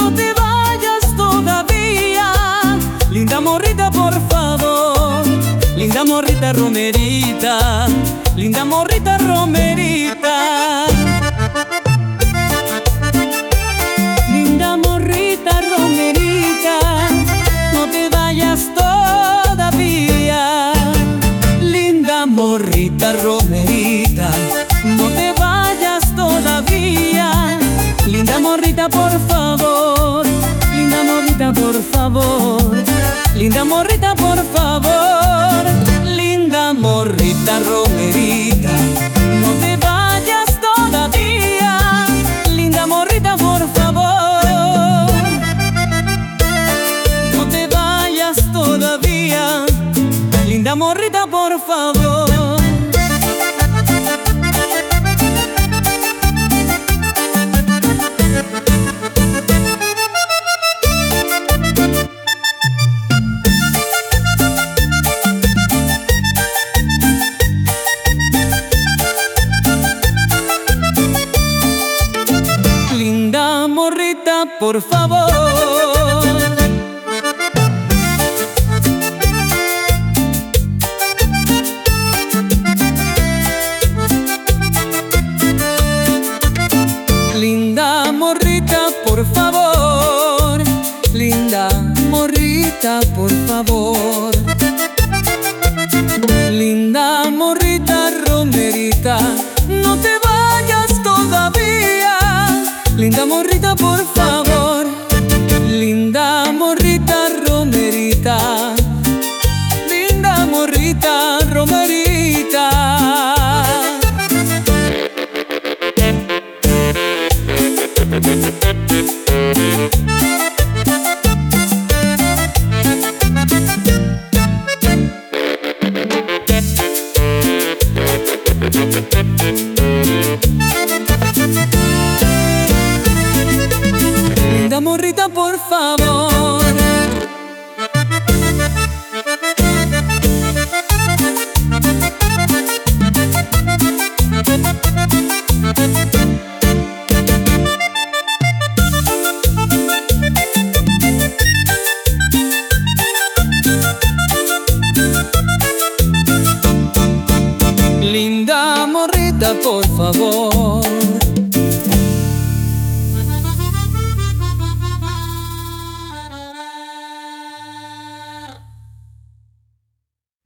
no te vayas todavía. Linda morrita, por favor. Linda morrita romerita, linda morrita romerita. Linda morrita romerita, no te vayas todavía. Linda morrita romerita, no te vayas todavía. Linda morrita, por favor. Linda morrita, por favor. Linda morrita, por favor. Linda morrita romerita, no te vayas todavía. Linda morrita, por favor. No te vayas todavía. Linda morrita, por favor. Linda morrita, por favor. Linda morrita, por favor. Linda morrita, por favor. Linda morrita romerita, no te vayas todavía. Linda morrita, por favor. Linda morrita romerita, linda morrita romerita. Linda morrita, por favor. Linda morrita, por favor.